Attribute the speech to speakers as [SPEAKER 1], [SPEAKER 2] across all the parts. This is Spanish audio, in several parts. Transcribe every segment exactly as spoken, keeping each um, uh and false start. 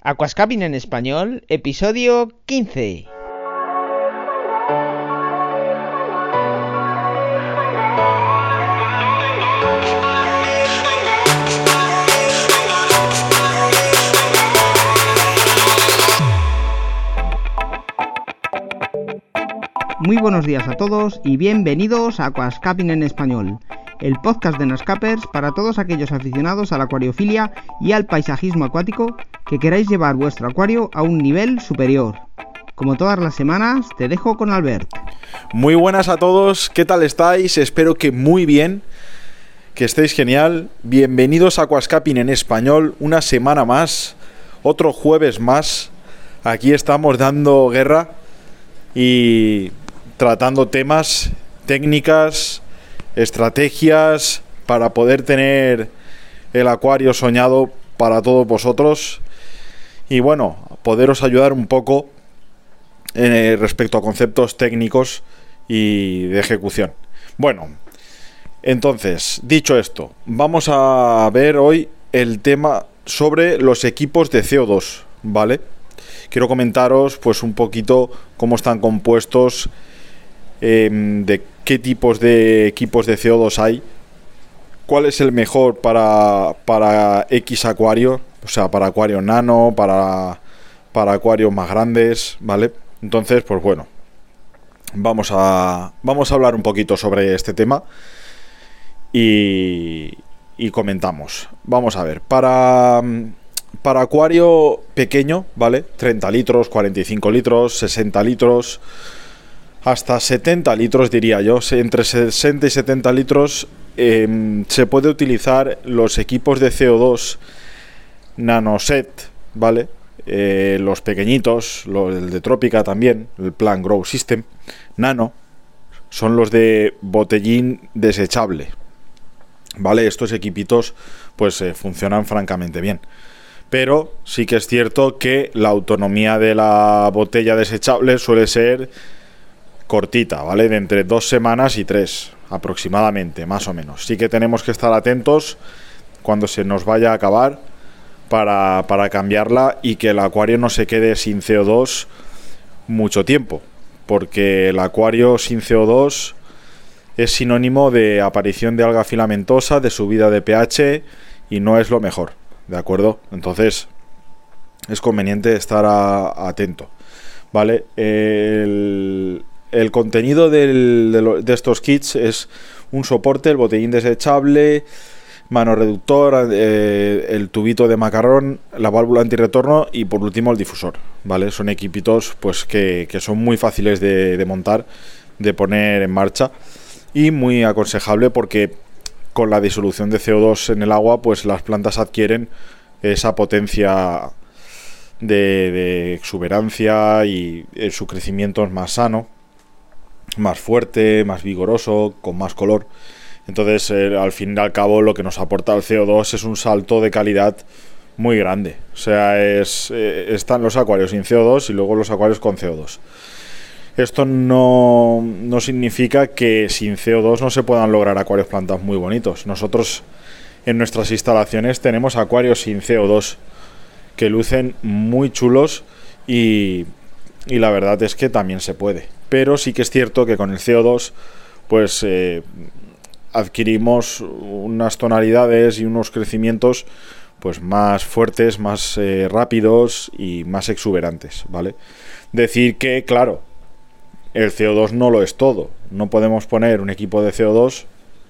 [SPEAKER 1] Aquascaping en español, episodio quince. Muy buenos días a todos y bienvenidos a Aquascaping en español, el podcast de Nascapers para todos aquellos aficionados a la acuariofilia y al paisajismo acuático que queráis llevar vuestro acuario a un nivel superior. Como todas las semanas, te dejo con Albert.
[SPEAKER 2] Muy buenas a todos, ¿qué tal estáis? Espero que muy bien, que estéis genial. Bienvenidos a Aquascaping en español, una semana más, otro jueves más. Aquí estamos dando guerra y tratando temas, técnicas, estrategias para poder tener el acuario soñado para todos vosotros y bueno, poderos ayudar un poco eh, respecto a conceptos técnicos y de ejecución. Bueno, entonces, dicho esto, vamos a ver hoy el tema sobre los equipos de C O dos, ¿vale? Quiero comentaros pues un poquito cómo están compuestos, eh, de qué tipos de equipos de C O dos hay, cuál es el mejor para, para X acuario, o sea, para acuario nano, para, para acuarios más grandes, ¿vale? Entonces, pues bueno, vamos a, vamos a hablar un poquito sobre este tema y, y comentamos. Vamos a ver, para, para acuario pequeño, ¿vale? treinta litros, cuarenta y cinco litros, sesenta litros, hasta setenta litros diría yo, entre sesenta y setenta litros eh, se puede utilizar los equipos de C O dos Nanoset, ¿vale? Eh, los pequeñitos, los, el de Tropica también, el Plant Grow System Nano, son los de botellín desechable, ¿vale? Estos equipitos pues eh, funcionan francamente bien. Pero sí que es cierto que la autonomía de la botella desechable suele ser cortita, ¿vale? De entre dos semanas y tres, aproximadamente, más o menos. Sí que tenemos que estar atentos cuando se nos vaya a acabar para, para cambiarla y que el acuario no se quede sin C O dos mucho tiempo, porque el acuario sin C O dos es sinónimo de aparición de alga filamentosa, de subida de pH y no es lo mejor, ¿de acuerdo? Entonces es conveniente estar a, atento, ¿vale? El... El contenido del, de, lo, de estos kits es un soporte, el botellín desechable, mano reductor, eh, el tubito de macarrón, la válvula antirretorno y por último el difusor, ¿vale? Son equipitos pues que, que son muy fáciles de, de montar, de poner en marcha y muy aconsejable porque con la disolución de C O dos en el agua pues las plantas adquieren esa potencia de, de exuberancia y eh, su crecimiento es más sano, más fuerte, más vigoroso, con más color. Entonces eh, al fin y al cabo lo que nos aporta el C O dos es un salto de calidad muy grande. O sea, es eh, están los acuarios sin C O dos y luego los acuarios con C O dos. Esto no, no significa que sin C O dos no se puedan lograr acuarios plantas muy bonitos. Nosotros en nuestras instalaciones tenemos acuarios sin C O dos que lucen muy chulos y, y la verdad es que también se puede. Pero sí que es cierto que con el C O dos pues eh, adquirimos unas tonalidades y unos crecimientos pues más fuertes, más eh, rápidos y más exuberantes, ¿vale? Decir que, claro, el C O dos no lo es todo. No podemos poner un equipo de C O dos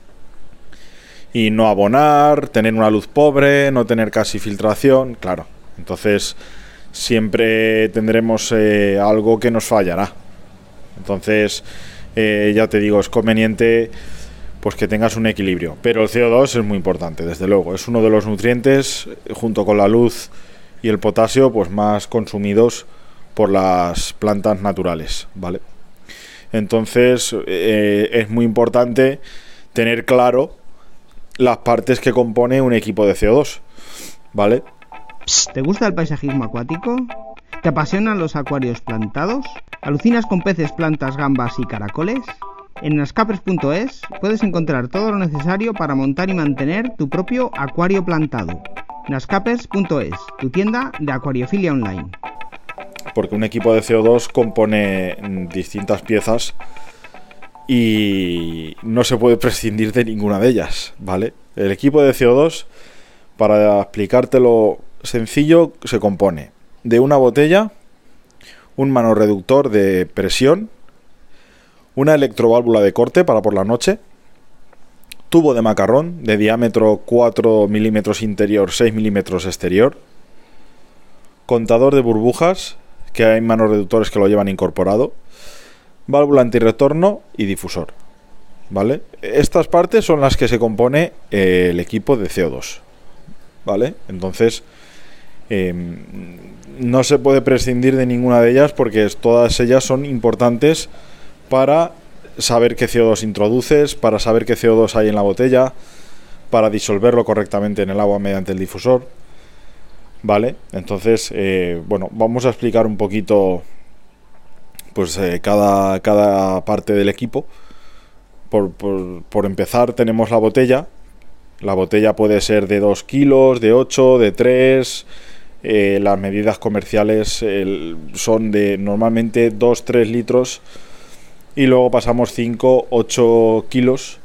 [SPEAKER 2] y no abonar, tener una luz pobre, no tener casi filtración, claro. Entonces siempre tendremos eh, algo que nos fallará. Entonces, eh, ya te digo, es conveniente pues que tengas un equilibrio. Pero el C O dos es muy importante, desde luego. Es uno de los nutrientes, junto con la luz y el potasio, pues más consumidos por las plantas naturales, ¿vale? Entonces, eh, es muy importante tener claro las partes que compone un equipo de C O dos, ¿vale?
[SPEAKER 1] ¿Te gusta el paisajismo acuático? ¿Te apasionan los acuarios plantados? ¿Alucinas con peces, plantas, gambas y caracoles? En nascapers punto es puedes encontrar todo lo necesario para montar y mantener tu propio acuario plantado. nascapers punto es, tu tienda de acuariofilia online.
[SPEAKER 2] Porque un equipo de C O dos compone distintas piezas y no se puede prescindir de ninguna de ellas, ¿vale? El equipo de C O dos, para explicártelo sencillo, se compone de una botella, un manorreductor de presión, una electroválvula de corte para por la noche, tubo de macarrón de diámetro cuatro milímetros interior, seis milímetros exterior, contador de burbujas, que hay manorreductores que lo llevan incorporado, válvula antirretorno y difusor, ¿vale? Estas partes son las que se compone eh, el equipo de C O dos, ¿vale? Entonces eh, no se puede prescindir de ninguna de ellas porque todas ellas son importantes para saber qué C O dos introduces, para saber qué C O dos hay en la botella, para disolverlo correctamente en el agua mediante el difusor, ¿vale? Entonces, eh, bueno, vamos a explicar un poquito pues eh, cada, cada parte del equipo. Por, por, por empezar, tenemos la botella. La botella puede ser de dos kilos, de ocho, de tres. Eh, las medidas comerciales eh, son de normalmente dos a tres litros. Y luego pasamos cinco a ocho kilos,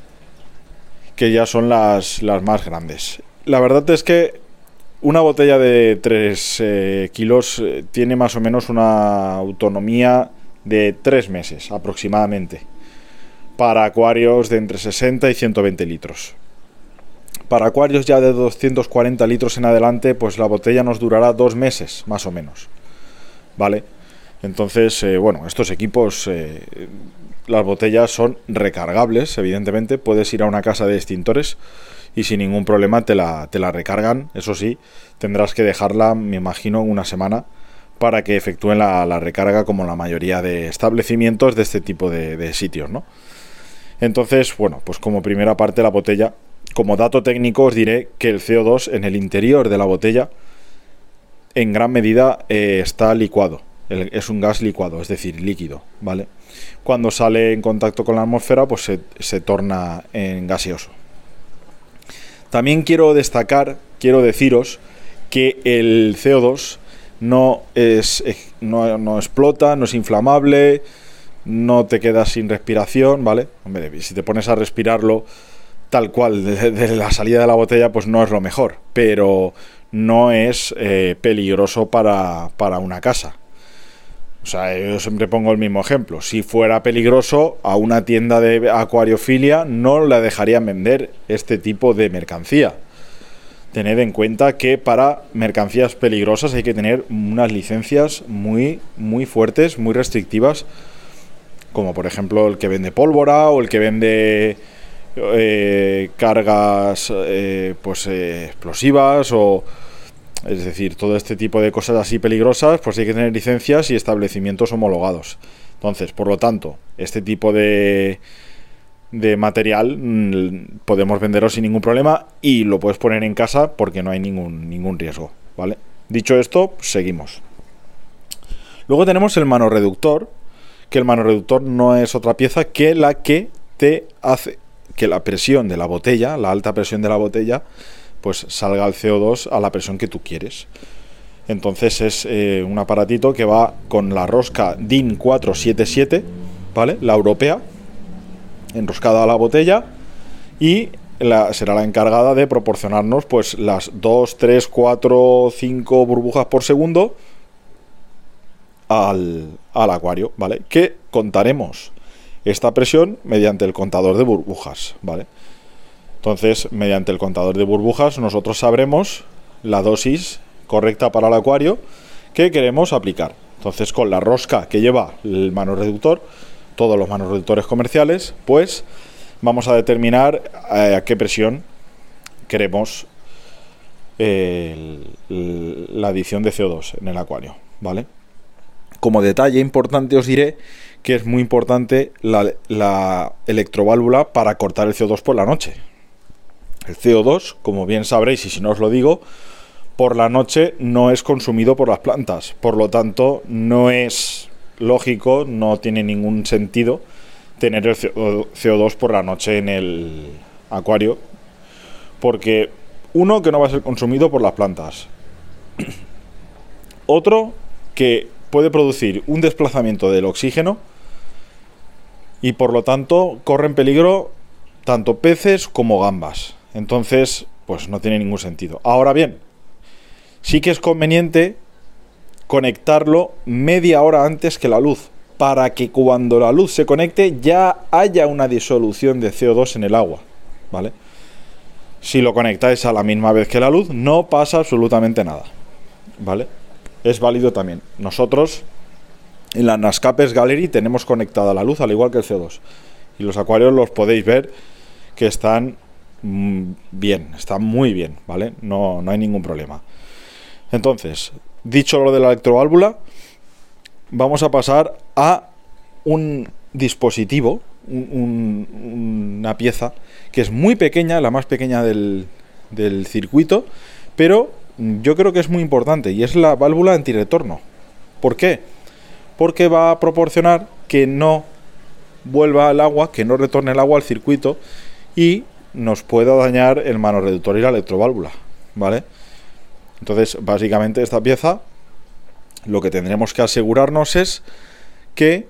[SPEAKER 2] que ya son las, las más grandes. La verdad es que una botella de tres eh, kilos eh, tiene más o menos una autonomía de tres meses aproximadamente, para acuarios de entre sesenta y ciento veinte litros. Para acuarios ya de doscientos cuarenta litros en adelante, pues la botella nos durará dos meses más o menos, ¿vale? Entonces, eh, bueno, estos equipos, eh, las botellas son recargables, evidentemente. Puedes ir a una casa de extintores y sin ningún problema te la, te la recargan. Eso sí, tendrás que dejarla, me imagino, una semana para que efectúen la, la recarga, como la mayoría de establecimientos de este tipo de, de sitios, ¿no? Entonces, bueno, pues como primera parte la botella. Como dato técnico os diré que el C O dos en el interior de la botella en gran medida eh, está licuado. Es un gas licuado, es decir, líquido, ¿vale? Cuando sale en contacto con la atmósfera, pues se, se torna en gaseoso. También quiero destacar, quiero deciros que el C O dos no es no, no explota, no es inflamable, no te quedas sin respiración, ¿vale? Hombre, si te pones a respirarlo tal cual de, de la salida de la botella, pues no es lo mejor, pero no es eh, peligroso para, para una casa. O sea, yo siempre pongo el mismo ejemplo. Si fuera peligroso, a una tienda de acuariofilia no la dejarían vender este tipo de mercancía. Tened en cuenta que para mercancías peligrosas hay que tener unas licencias muy, muy fuertes, muy restrictivas, como por ejemplo el que vende pólvora o el que vende eh, cargas eh, pues eh, explosivas o... Es decir, todo este tipo de cosas así peligrosas, pues hay que tener licencias y establecimientos homologados. Entonces, por lo tanto, este tipo de, de material mmm, podemos venderlo sin ningún problema y lo puedes poner en casa porque no hay ningún, ningún riesgo, ¿vale? Dicho esto, seguimos. Luego tenemos el manorreductor, que el manorreductor no es otra pieza que la que te hace que la presión de la botella, la alta presión de la botella, pues salga el C O dos a la presión que tú quieres. Entonces es eh, un aparatito que va con la rosca D I N cuatro siete siete, ¿vale? La europea, enroscada a la botella, y la, será la encargada de proporcionarnos pues las dos, tres, cuatro, cinco burbujas por segundo al, al acuario, ¿vale? Que contaremos esta presión mediante el contador de burbujas, ¿vale? Entonces, mediante el contador de burbujas, nosotros sabremos la dosis correcta para el acuario que queremos aplicar. Entonces, con la rosca que lleva el manorreductor, todos los manorreductores comerciales, pues vamos a determinar eh, a qué presión queremos eh, el, la adición de C O dos en el acuario, ¿vale? Como detalle importante os diré que es muy importante la, la electroválvula para cortar el C O dos por la noche. El C O dos, como bien sabréis, y si no os lo digo, por la noche no es consumido por las plantas. Por lo tanto, no es lógico, no tiene ningún sentido tener el C O dos por la noche en el acuario, porque Uno, que no va a ser consumido por las plantas. Otro, que puede producir un desplazamiento del oxígeno y por lo tanto corren peligro tanto peces como gambas. Entonces, pues no tiene ningún sentido. Ahora bien, sí que es conveniente conectarlo media hora antes que la luz, para que cuando la luz se conecte ya haya una disolución de C O dos en el agua, ¿vale? Si lo conectáis a la misma vez que la luz, no pasa absolutamente nada, ¿vale? Es válido también. Nosotros en la Nascapers Gallery tenemos conectada la luz al igual que el C O dos. Y los acuarios los podéis ver que están mmm, bien, están muy bien, ¿vale? No, no hay ningún problema. Entonces, dicho lo de la electroválvula, vamos a pasar a un dispositivo, un, un, una pieza que es muy pequeña, la más pequeña del, del circuito, pero yo creo que es muy importante, y es la válvula antirretorno. ¿Por qué? Porque va a proporcionar que no vuelva el agua, que no retorne el agua al circuito y nos pueda dañar el manorreductor y la electroválvula, ¿vale? Entonces, básicamente esta pieza, lo que tendremos que asegurarnos es que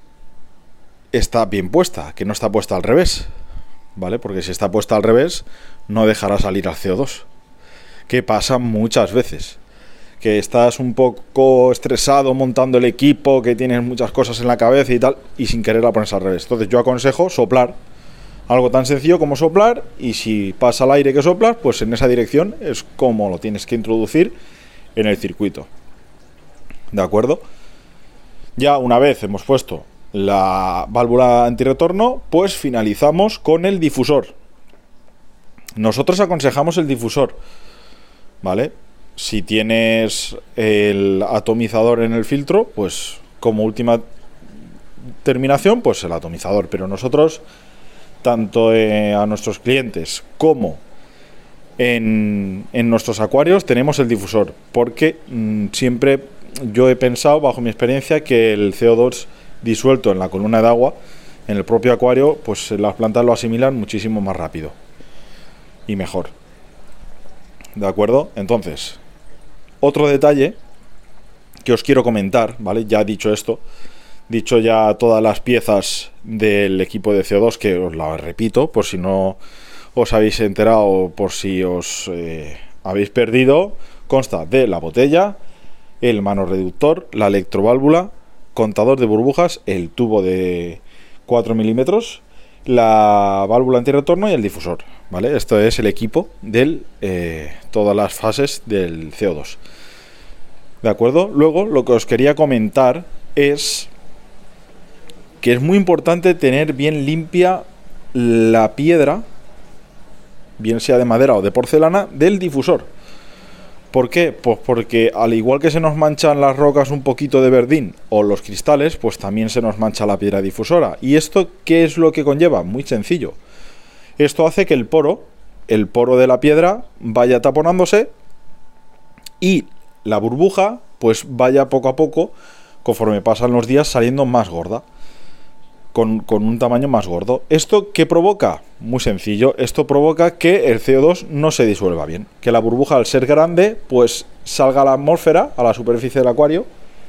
[SPEAKER 2] está bien puesta, que no está puesta al revés, ¿vale? Porque si está puesta al revés, no dejará salir al C O dos, que pasa muchas veces. Que estás un poco estresado montando el equipo, que tienes muchas cosas en la cabeza y tal, y sin querer la pones al revés. Entonces yo aconsejo soplar, algo tan sencillo como soplar, y si pasa el aire que soplas, pues en esa dirección es como lo tienes que introducir en el circuito. ¿De acuerdo? Ya una vez hemos puesto la válvula antirretorno, pues finalizamos con el difusor. Nosotros aconsejamos el difusor, ¿vale? Si tienes el atomizador en el filtro, pues como última terminación, pues el atomizador. Pero nosotros, tanto eh, a nuestros clientes como en, en nuestros acuarios, tenemos el difusor. Porque mmm, siempre yo he pensado, bajo mi experiencia, que el C O dos disuelto en la columna de agua, en el propio acuario, pues las plantas lo asimilan muchísimo más rápido y mejor. ¿De acuerdo? Entonces, otro detalle que os quiero comentar, ¿vale? Ya dicho esto, dicho ya todas las piezas del equipo de C O dos, que os la repito, por si no os habéis enterado, por si os eh, habéis perdido, consta de la botella, el manorreductor, la electroválvula, contador de burbujas, el tubo de cuatro milímetros, la válvula antirretorno y el difusor, ¿vale? Esto es el equipo de eh, todas las fases del C O dos. ¿De acuerdo? Luego, lo que os quería comentar es que es muy importante tener bien limpia la piedra, bien sea de madera o de porcelana, del difusor. ¿Por qué? Pues porque al igual que se nos manchan las rocas un poquito de verdín o los cristales, pues también se nos mancha la piedra difusora. ¿Y esto qué es lo que conlleva? Muy sencillo. Esto hace que el poro, el poro de la piedra, vaya taponándose y la burbuja pues vaya poco a poco, conforme pasan los días, saliendo más gorda, con, con un tamaño más gordo. ¿Esto qué provoca? Muy sencillo, esto provoca que el C O dos no se disuelva bien, que la burbuja, al ser grande, pues salga a la atmósfera, a la superficie del acuario,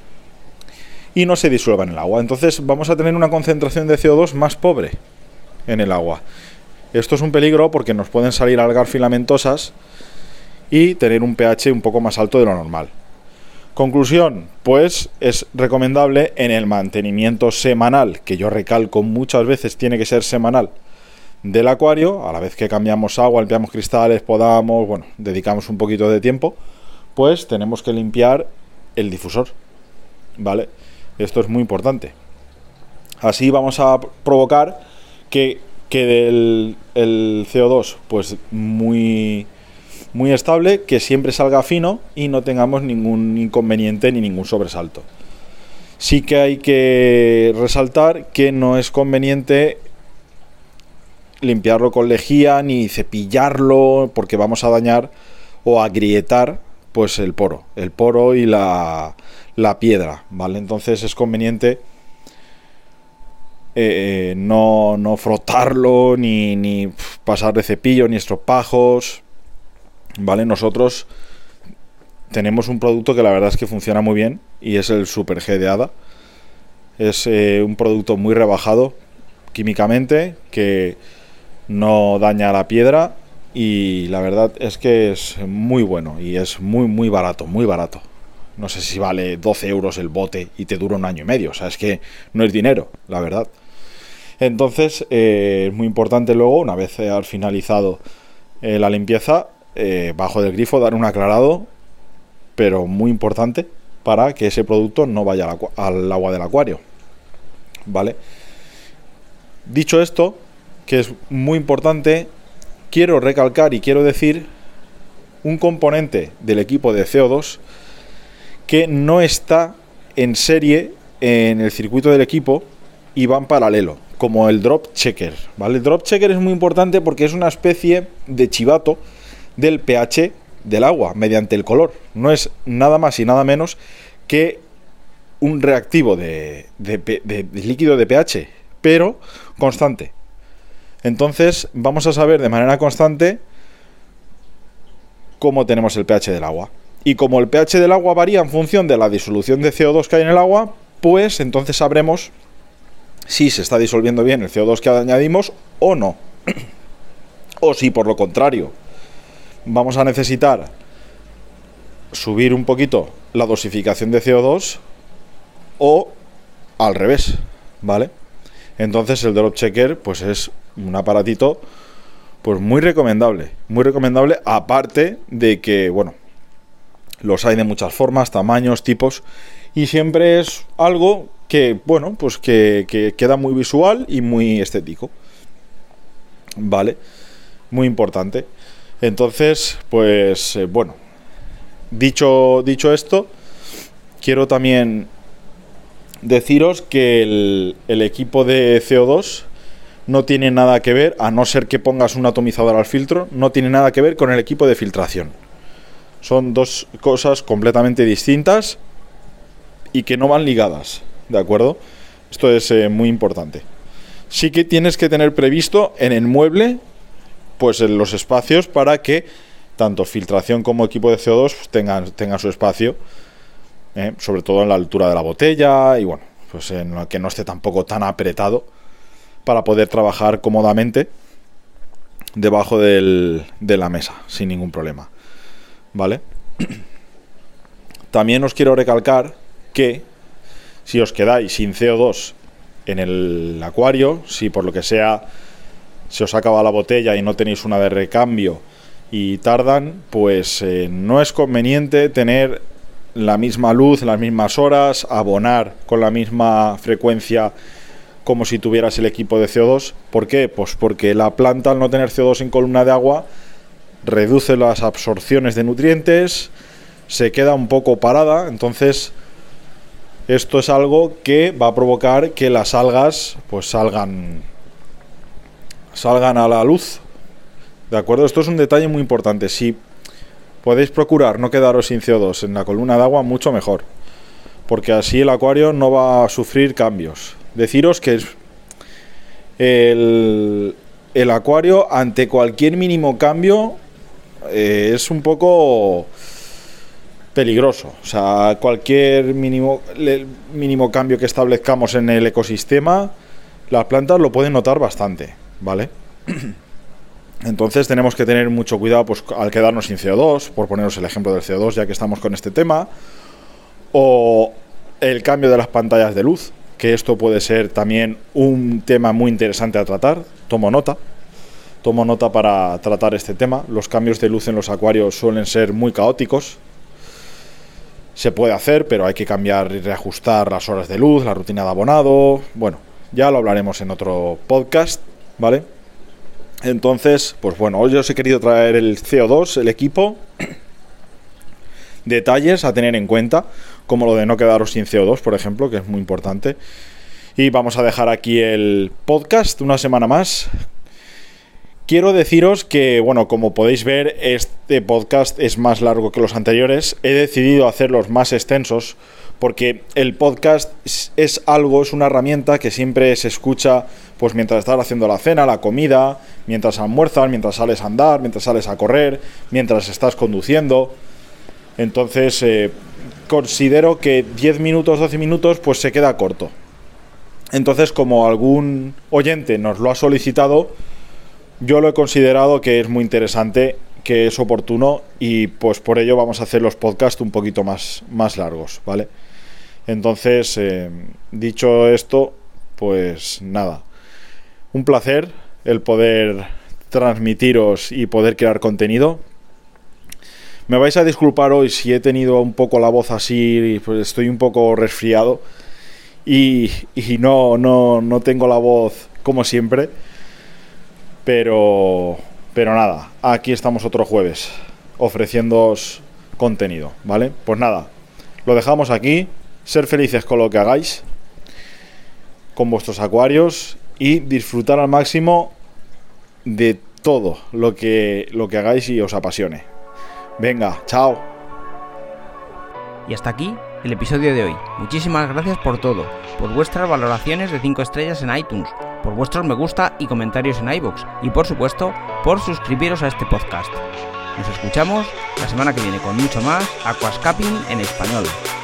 [SPEAKER 2] y no se disuelva en el agua. Entonces vamos a tener una concentración de C O dos más pobre en el agua. Esto es un peligro porque nos pueden salir algas filamentosas y tener un pH un poco más alto de lo normal. Conclusión, pues es recomendable en el mantenimiento semanal, que yo recalco muchas veces tiene que ser semanal, del acuario, a la vez que cambiamos agua, limpiamos cristales, podamos, bueno, dedicamos un poquito de tiempo, pues tenemos que limpiar el difusor, ¿vale? Esto es muy importante. Así vamos a provocar que quede el, el C O dos pues muy... muy estable, que siempre salga fino y no tengamos ningún inconveniente ni ningún sobresalto. Sí que hay que resaltar que no es conveniente limpiarlo con lejía ni cepillarlo, porque vamos a dañar o agrietar pues el poro, el poro y la, la piedra, ¿vale? Entonces es conveniente eh, no, no frotarlo ni, ni pasar de cepillo ni estropajos. ¿vale? Nosotros tenemos un producto que la verdad es que funciona muy bien y es el Super G de Ada. Es eh, un producto muy rebajado químicamente, que no daña la piedra, y la verdad es que es muy bueno y es muy muy barato, muy barato. No sé si vale doce euros el bote y te dura un año y medio, o sea, es que no es dinero, la verdad. Entonces eh, es muy importante luego, una vez eh, finalizado eh, la limpieza, eh, bajo del grifo dar un aclarado, pero muy importante, para que ese producto no vaya al, al agua del acuario, ¿vale? Dicho esto, que es muy importante, quiero recalcar y quiero decir un componente del equipo de C O dos que no está en serie en el circuito del equipo y va en paralelo, como el drop checker, ¿vale? El drop checker es muy importante porque es una especie de chivato del pH del agua mediante el color. No es nada más y nada menos que un reactivo de, de, de, de líquido de pH, pero constante. Entonces vamos a saber de manera constante cómo tenemos el pH del agua. Y como el pH del agua varía en función de la disolución de C O dos que hay en el agua, pues entonces sabremos si se está disolviendo bien el C O dos que añadimos o no. O si por lo contrario vamos a necesitar subir un poquito la dosificación de C O dos, o al revés, ¿vale? Entonces el drop checker pues es un aparatito pues muy recomendable, muy recomendable, aparte de que, bueno, los hay de muchas formas, tamaños, tipos, y siempre es algo que, bueno, pues que, que queda muy visual y muy estético, ¿vale? Muy importante. Entonces, pues, eh, bueno, dicho, dicho esto, quiero también deciros que el, el equipo de C O dos no tiene nada que ver, a no ser que pongas un atomizador al filtro, no tiene nada que ver con el equipo de filtración. Son dos cosas completamente distintas y que no van ligadas, ¿de acuerdo? Esto es eh, muy importante. Sí que tienes que tener previsto en el mueble, pues en los espacios, para que tanto filtración como equipo de C O dos tengan, tengan su espacio, eh, sobre todo en la altura de la botella, y bueno, pues en la que no esté tampoco tan apretado, para poder trabajar cómodamente debajo del, de la mesa sin ningún problema, ¿vale? También os quiero recalcar que si os quedáis sin C O dos en el acuario, si por lo que sea se os acaba la botella y no tenéis una de recambio y tardan, pues eh, no es conveniente tener la misma luz, las mismas horas, abonar con la misma frecuencia como si tuvieras el equipo de C O dos. ¿Por qué? Pues porque la planta, al no tener C O dos en columna de agua, reduce las absorciones de nutrientes, se queda un poco parada. Entonces esto es algo que va a provocar que las algas pues salgan salgan a la luz, ¿de acuerdo? Esto es un detalle muy importante. Si podéis procurar no quedaros sin C O dos en la columna de agua, mucho mejor, porque así el acuario no va a sufrir cambios. Deciros que el, el acuario, ante cualquier mínimo cambio, eh, es un poco peligroso. O sea, cualquier mínimo, mínimo cambio que establezcamos en el ecosistema, las plantas lo pueden notar bastante, ¿vale? Entonces tenemos que tener mucho cuidado, pues, al quedarnos sin C O dos, por poneros el ejemplo del C O dos, ya que estamos con este tema, o el cambio de las pantallas de luz, que esto puede ser también un tema muy interesante a tratar. Tomo nota, tomo nota para tratar este tema. Los cambios de luz en los acuarios suelen ser muy caóticos. Se puede hacer, pero hay que cambiar y reajustar las horas de luz, la rutina de abonado. Bueno, ya lo hablaremos en otro podcast, ¿vale? Entonces, pues bueno, hoy os he querido traer el C O dos, el equipo, detalles a tener en cuenta, como lo de no quedaros sin C O dos, por ejemplo, que es muy importante. Y vamos a dejar aquí el podcast una semana más. Quiero deciros que, bueno, como podéis ver, este podcast es más largo que los anteriores. He decidido hacerlos más extensos porque el podcast es, es algo, es una herramienta que siempre se escucha pues mientras estás haciendo la cena, la comida, mientras almuerzas, mientras sales a andar, mientras sales a correr, mientras estás conduciendo. Entonces eh, considero que diez minutos, doce minutos pues se queda corto. Entonces, como algún oyente nos lo ha solicitado, yo lo he considerado que es muy interesante, que es oportuno, y pues por ello vamos a hacer los podcasts un poquito más, más largos, ¿vale? Entonces, eh, dicho esto, pues nada, un placer el poder transmitiros y poder crear contenido. Me vais a disculpar hoy si he tenido un poco la voz así, pues estoy un poco resfriado y, y no, no, no tengo la voz como siempre, pero, pero nada, aquí estamos otro jueves ofreciéndoos contenido, ¿vale? Pues nada, lo dejamos aquí, ser felices con lo que hagáis, con vuestros acuarios, y disfrutar al máximo de todo lo que, lo que hagáis y os apasione. Venga, chao.
[SPEAKER 1] Y hasta aquí el episodio de hoy. Muchísimas gracias por todo, por vuestras valoraciones de cinco estrellas en iTunes, por vuestros me gusta y comentarios en iVoox, y por supuesto, por suscribiros a este podcast. Nos escuchamos la semana que viene con mucho más Aquascaping en español.